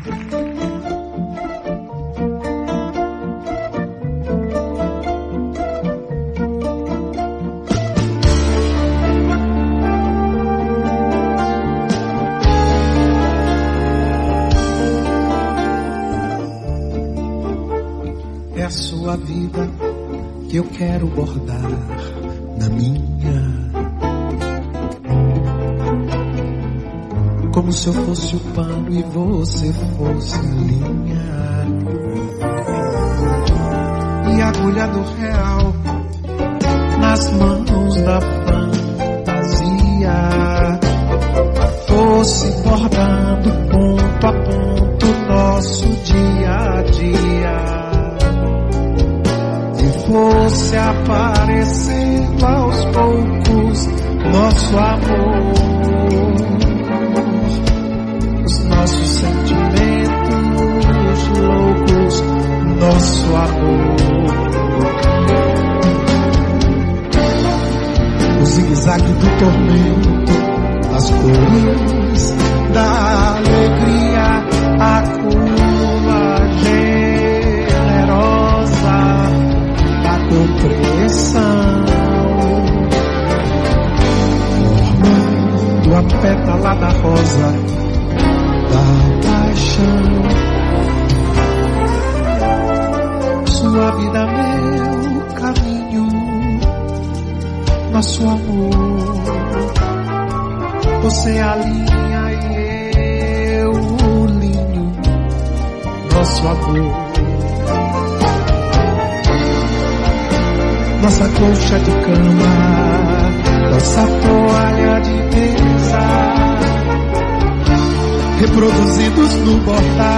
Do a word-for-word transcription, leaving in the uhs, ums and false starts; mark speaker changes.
Speaker 1: É a sua vida que eu quero bordar na minha, como se eu fosse o pano e você fosse a linha, e a agulha do real nas mãos da fantasia fosse bordando ponto a ponto nosso dia a dia, fosse aparecendo aos poucos nosso amor, os nossos sentimentos loucos, nosso amor, o zigue-zague do tormento, as cores da alegria, a curva generosa compreensão, formando a pétala da rosa da paixão. Sua vida, meu caminho, nosso amor. Você é a linha e eu o linho, nosso amor. Nossa colcha de cama, nossa toalha de mesa, reproduzidos no bordado